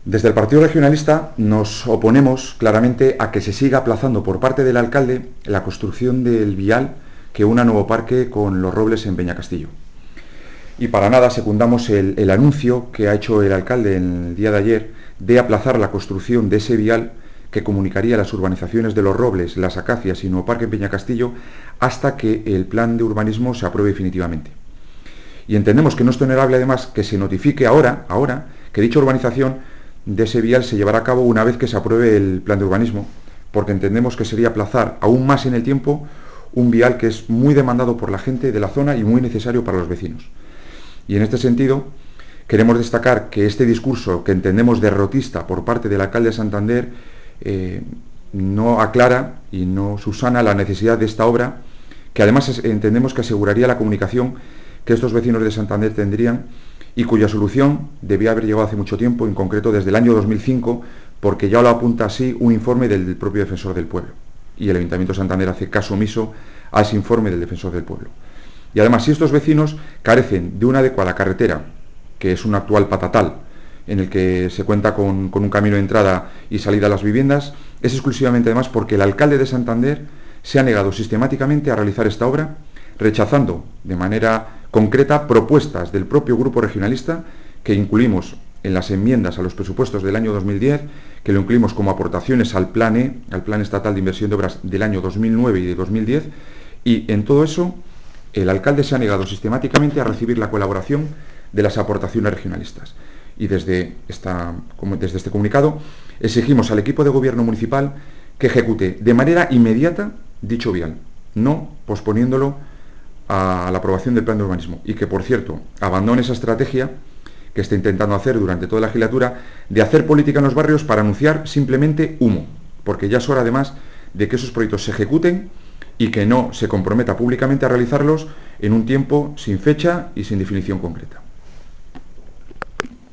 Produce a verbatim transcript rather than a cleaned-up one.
Desde el Partido Regionalista nos oponemos claramente a que se siga aplazando por parte del alcalde la construcción del vial que una Nuevo Parque con Los Robles en Peñacastillo. Y para nada secundamos el, el anuncio que ha hecho el alcalde en el día de ayer de aplazar la construcción de ese vial que comunicaría las urbanizaciones de Los Robles, Las Acacias y Nuevo Parque en Peñacastillo hasta que el plan de urbanismo se apruebe definitivamente. Y entendemos que no es tolerable además que se notifique ahora, ahora que dicha urbanización de ese vial se llevará a cabo una vez que se apruebe el plan de urbanismo, porque entendemos que sería aplazar aún más en el tiempo un vial que es muy demandado por la gente de la zona y muy necesario para los vecinos. Y en este sentido, queremos destacar que este discurso que entendemos derrotista por parte del alcalde de Santander eh, no aclara y no subsana la necesidad de esta obra, que además entendemos que aseguraría la comunicación que estos vecinos de Santander tendrían y cuya solución debía haber llegado hace mucho tiempo, en concreto desde el año dos mil cinco, porque ya lo apunta así un informe del propio Defensor del Pueblo. Y el Ayuntamiento de Santander hace caso omiso a ese informe del Defensor del Pueblo. Y además, si estos vecinos carecen de una adecuada carretera, que es un actual patatal, en el que se cuenta con, con un camino de entrada y salida a las viviendas, es exclusivamente además porque el alcalde de Santander se ha negado sistemáticamente a realizar esta obra, rechazando de manera concreta propuestas del propio grupo regionalista que incluimos en las enmiendas a los presupuestos del año dos mil diez, que lo incluimos como aportaciones al Plan E, al Plan Estatal de Inversión de Obras del año dos mil nueve y de dos mil diez, y en todo eso el alcalde se ha negado sistemáticamente a recibir la colaboración de las aportaciones regionalistas. Y desde, esta, desde este comunicado exigimos al equipo de gobierno municipal que ejecute de manera inmediata dicho vial, no posponiéndolo a la aprobación del plan de urbanismo. Y que, por cierto, abandone esa estrategia que está intentando hacer durante toda la legislatura de hacer política en los barrios para anunciar simplemente humo, porque ya es hora además de que esos proyectos se ejecuten y que no se comprometa públicamente a realizarlos en un tiempo sin fecha y sin definición concreta.